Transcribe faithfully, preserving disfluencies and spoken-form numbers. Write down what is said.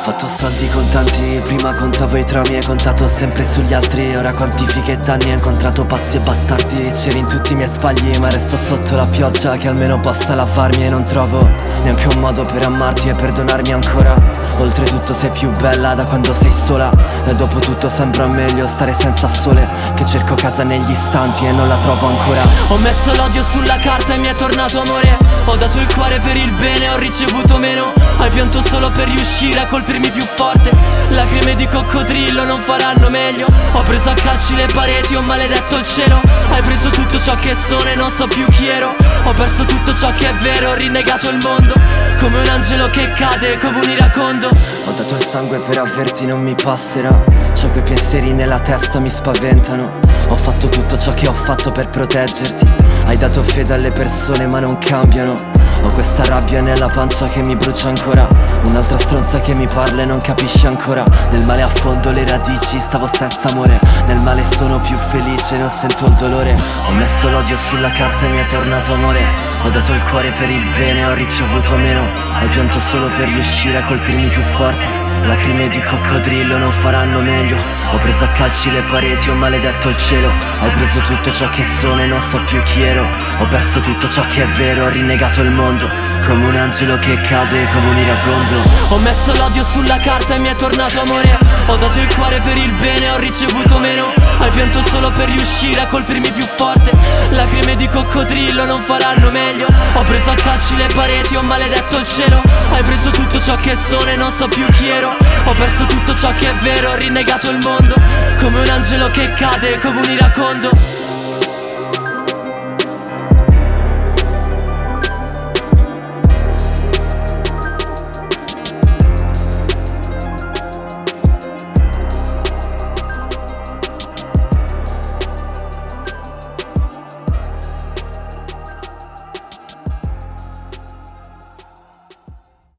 fatto soldi contanti, prima contavo i traumi e contato sempre sugli altri. Ora quantifichi e danni, ho incontrato pazzi e bastardi. C'eri in tutti i miei sbagli, ma resto sotto la pioggia che almeno possa lavarmi. E non trovo neanche un modo per amarti e perdonarmi ancora. Oltretutto sei più bella da quando sei sola, e dopo tutto sembra meglio stare senza sole. Che cerco casa negli istanti e non la trovo ancora. Ho messo l'odio sulla carta e mi è tornato amore. Ho dato il cuore per il bene, ho ricevuto meno. Hai pianto solo per riuscire a colpirmi più forte. Lacrime di coccodrillo non faranno meglio. Ho preso a calci le pareti, ho maledetto il cielo. Hai preso tutto ciò che sono e non so più chi ero. Ho perso tutto ciò che è vero, ho rinnegato il mondo. Come un angelo che cade, come un iracondo. Ho dato il sangue per averti, non mi passerà. C'ho quei pensieri nella testa, mi spaventano. Ho fatto tutto ciò che ho fatto per proteggerti. Hai dato fede alle persone ma non cambiano. Ho questa rabbia nella pancia che mi brucia ancora. Un'altra stronza che mi parla e non capisce ancora. Nel male affondo le radici, stavo senza amore. Nel male sono più felice, non sento il dolore. Ho messo l'odio sulla carta e mi è tornato amore. Ho dato il cuore per il bene, ho ricevuto meno. Hai pianto solo per riuscire a colpirmi più forte. Lacrime di coccodrillo non faranno meglio. Ho preso a calci le pareti, ho maledetto il cielo. Hai preso tutto ciò che sono e non so più chi ero. Ho perso tutto ciò che è vero, ho rinnegato il mondo. Come un angelo che cade, come un iracondo. Ho messo l'odio sulla carta e mi è tornato amore. Ho dato il cuore per il bene, ho ricevuto meno. Hai pianto solo per riuscire a colpirmi più forte. Lacrime di coccodrillo non faranno meglio. Ho preso a calci le pareti, ho maledetto il cielo. Hai preso tutto ciò che sono e non so più chi ero. Ho perso tutto ciò che è vero, ho rinnegato il mondo. Come un angelo che cade, come un iracondo.